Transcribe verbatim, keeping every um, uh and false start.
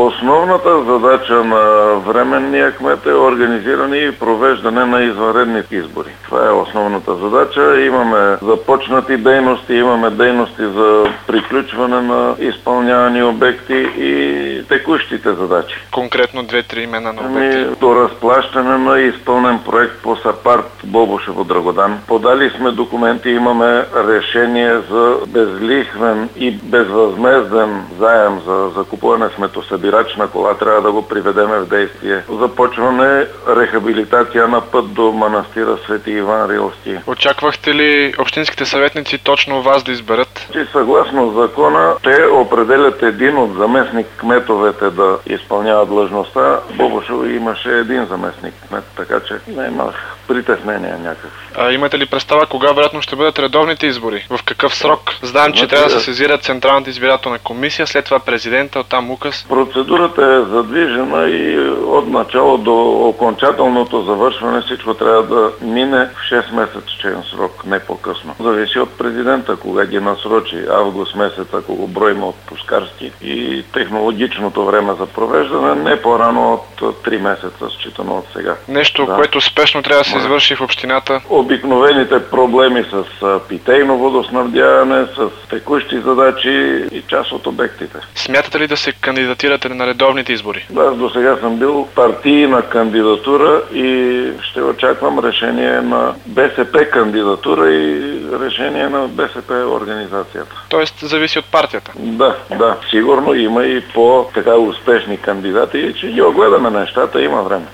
Основната задача на временния кмет е организиране и провеждане на извънредни избори. Това е основната задача. Имаме започнати дейности, имаме дейности за приключване на изпълнявани обекти и текущите задачи. Конкретно две-три имена на обекти. Ами, до разплащане на изпълнен проект по САПАРТ Бобошево-Драгодан. Подали сме документи, имаме решение за безлихвен и безвъзмезден заем за закупуване сметосъбирач на кола. Трябва да го приведеме в действие. Започваме рехабилитация на път до манастира Свети Иван Рилски. Очаквахте ли общинските съветници точно вас да изберат? Че съгласно закона, те определят един от заместник кметовете да изпълнява длъжността. Бобошево имаше един заместник кмет, така че не имах притеснения някакви. А имате ли представа кога вероятно ще бъдат редовните избори? В какъв срок? Знаем, че Значи, трябва да се сезира Централната избирателна комисия, след това президента, оттам указ. Процедурата е задвижена и от начало до окончателното завършване всичко трябва да мине в шест месечен срок, не по-късно. Зависи от президента, кога ги насрочи. Август месец, ако го броим от пускарски, и технологичното време за провеждане не по-рано от три месеца, считано от сега. Нещо, Да. което спешно трябва да се извърши в общината. Обикновените проблеми с питейно водоснабдяване, с текущи задачи и част от обектите. Смятате ли да се кандидатирате на редовните избори? Аз до сега съм бил партийна кандидатура и ще очаквам решение на БСП кандидатура и решение на БСП организацията. Тоест, зависи от партията. Да, да. Сигурно има и по-така успешни кандидати и че ги огледаме нещата, има време.